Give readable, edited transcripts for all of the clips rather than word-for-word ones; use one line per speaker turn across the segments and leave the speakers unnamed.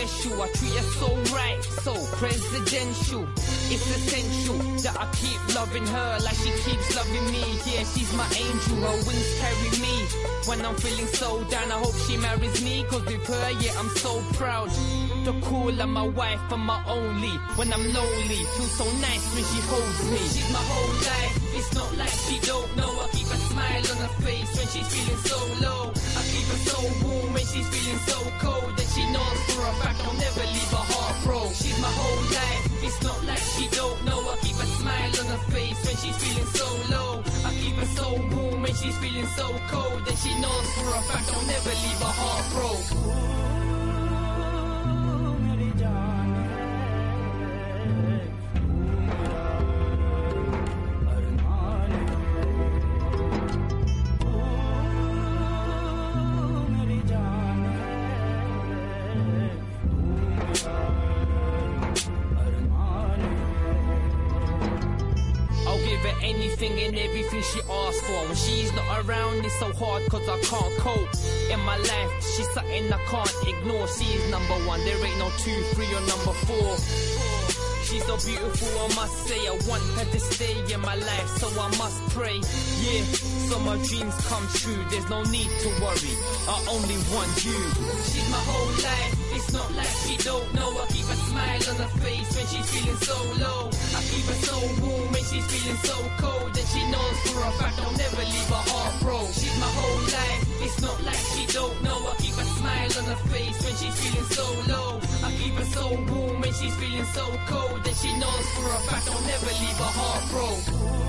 special. I treat her so right, so presidential. It's essential that I keep loving her like she keeps loving me. Yeah, she's my angel, her wings carry me. When I'm feeling so down, I hope she marries me. Cause with her, yeah, I'm so proud to call her my wife and my only. When I'm lonely, feels so nice when she holds me. She's my whole life, it's not like she don't know. I keep a smile on her face when she's feeling so low. I keep her so warm when she's feeling so cold. That she knows for a fact I'll never leave her heart broke. She's my whole life, it's not like she don't know. I keep a smile on her face when she's feeling so low. I keep her so warm when she's feeling so cold. That she knows for a fact I'll never leave her heart broke. Anything and everything she asks for. When she's not around, it's so hard cause I can't cope. In my life, she's something I can't ignore. She's number one, there ain't no 2, 3 or number 4. She's so beautiful, I must say. I want her to stay in my life, so I must pray. Yeah, so my dreams come true. There's no need to worry, I only want you. She's my whole life, it's not like she don't know. I keep a smile on her face when she's feeling so low. I keep her so warm when she's feeling so cold. And she knows for a fact I'll never leave her heart broke. She's my whole life, it's not like she don't know. I keep a smile on her face when she's feeling so low. I keep her so warm when she's feeling so cold. And she knows for a fact I'll never leave her heart broke.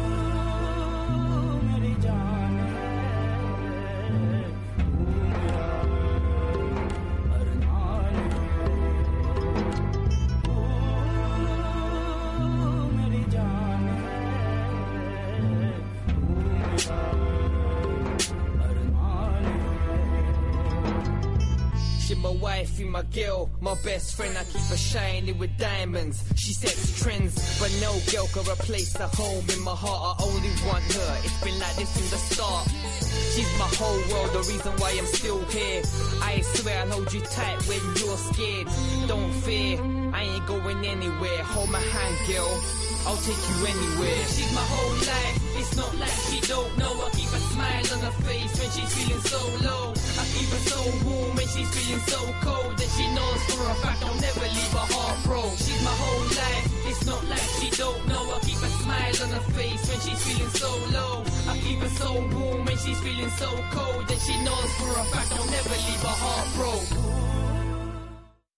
My wifey, my girl, my best friend. I keep her shining with diamonds. She sets trends, but no girl can replace her home in my heart. I only want her, it's been like this from the start. She's my whole world, the reason why I'm still here. I swear I'll hold you tight when you're scared. Don't fear, I ain't going anywhere. Hold my hand, girl, I'll take you anywhere. She's my whole life, it's not like she don't know. I keep a smile on her face when she's feeling so low. I keep her so warm when she's feeling so cold. And she knows for a fact I'll never leave her heart broke. She's my whole life, it's not like she don't know. I keep a smile on her face when she's feeling so low. I keep her so warm when she's feeling so cold. And she knows for